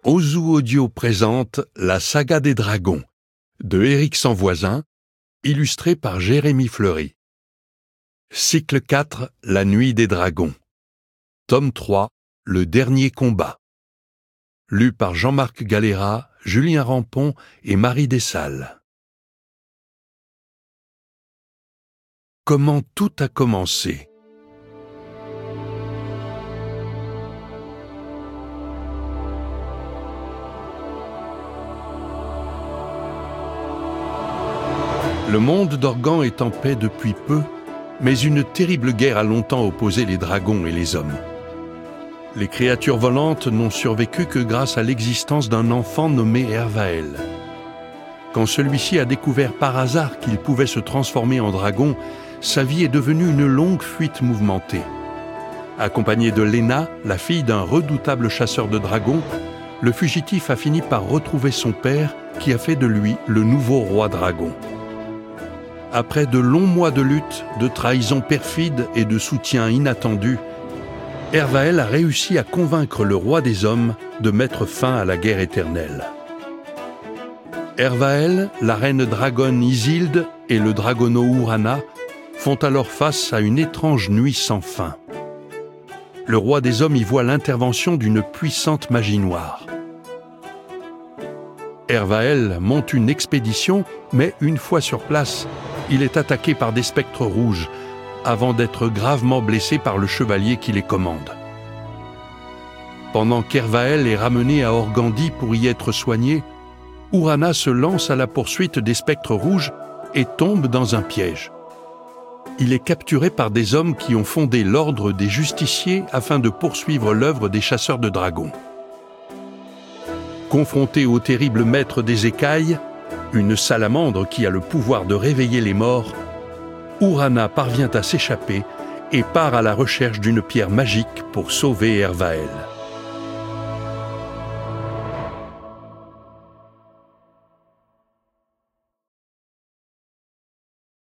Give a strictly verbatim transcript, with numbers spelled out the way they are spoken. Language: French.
Ozu Audio présente La saga des dragons de Éric Sanvoisin, illustré par Jérémy Fleury. Cycle quatre, La nuit des dragons. Tome trois, Le dernier combat. Lu par Jean-Marc Galera, Julien Rampon et Marie Dessalles. Comment tout a commencé? Le monde d'Organ est en paix depuis peu, mais une terrible guerre a longtemps opposé les dragons et les hommes. Les créatures volantes n'ont survécu que grâce à l'existence d'un enfant nommé Ervael. Quand celui-ci a découvert par hasard qu'il pouvait se transformer en dragon, sa vie est devenue une longue fuite mouvementée. Accompagné de Lena, la fille d'un redoutable chasseur de dragons, le fugitif a fini par retrouver son père qui a fait de lui le nouveau roi dragon. Après de longs mois de lutte, de trahison perfide et de soutien inattendu, Ervael a réussi à convaincre le roi des hommes de mettre fin à la guerre éternelle. Ervael, la reine dragonne Isilde et le dragono Urana font alors face à une étrange nuit sans fin. Le roi des hommes y voit l'intervention d'une puissante magie noire. Ervael monte une expédition, mais une fois sur place, il est attaqué par des spectres rouges, avant d'être gravement blessé par le chevalier qui les commande. Pendant qu'Ervael est ramené à Organdi pour y être soigné, Urana se lance à la poursuite des spectres rouges et tombe dans un piège. Il est capturé par des hommes qui ont fondé l'ordre des justiciers afin de poursuivre l'œuvre des chasseurs de dragons. Confronté au terrible maître des écailles, une salamandre qui a le pouvoir de réveiller les morts, Urana parvient à s'échapper et part à la recherche d'une pierre magique pour sauver Ervael.